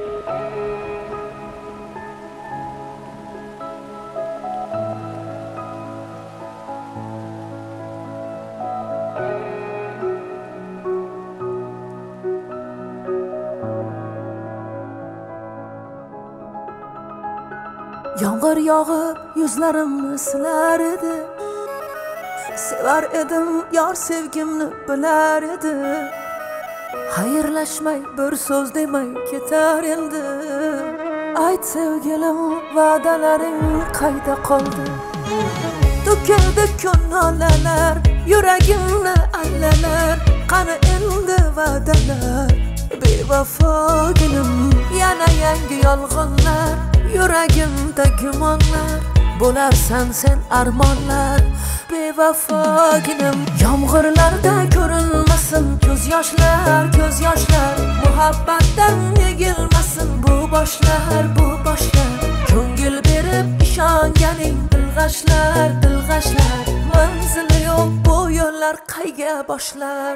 Yağmur yağıp yüzlerimni siler edi. Sever edim yar sevgimni bilar edi. Hayırlaşmay bir söz demay ketar endi. Ayt sevgilim va'dalaring qayda qoldi? To'kildi kunolalar, yuragimni allalar. Qani endi va'dalar, bevafogilim. Yana yangi yolg'onlar, yuragimda gumonlar. Bo'larsan sen armonlar, bevafogilim. Yomg'irlarda ko'rinmasin ko'z yoshlar, ko'z yoshlar. Muhabbatdan yegilmasin bu boshlar, bu boshlar. Ko'ngil berib ishonganing dilg'ashlar, dilg'ashlar. Manzili yo'q bu yo'llar qayga boshlar?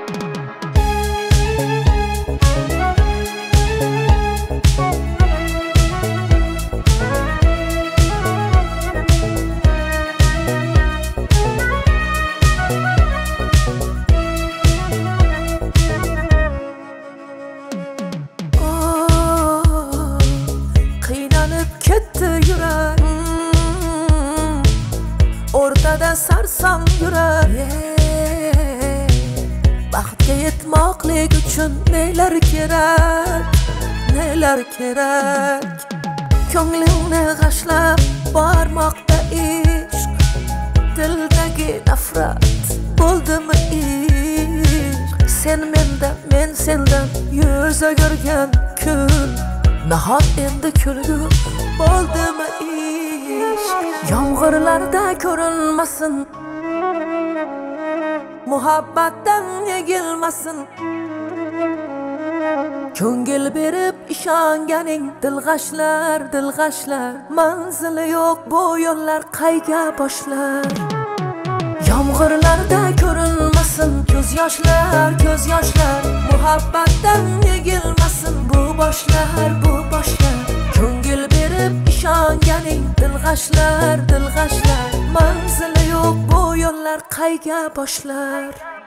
O'rtada sarsam yurar. Baxtga yetmoqlik uchun nelar kerak, nelar kerak? Ko'nglingni g'ashlab bormoqda ishq, dildagi nafrat bo'ldimi ishq? Sen mendan, men sendan yuz o'girgan kun, nahot endi kulgu bo'ldimi ishq? Yomg'irlarda ko'rinmasin, muhabbatdan yegilmasin. Ko'ngil berib ishonganing dilg'ashlar, dilg'ashlar. Manzili yo'q bu yo'llar qayga boshlar? Yomg'irlarda ko'rinmasin ko'z yoshlar, ko'z yoshlar. Muhabbatdan yegilmasin bu boshlar, bu boshlar. Ko'ngil berib ishonganing dilg'ashlar, dilg'ashlar. Manzili yo'q bu yo'llar qayga boshlar?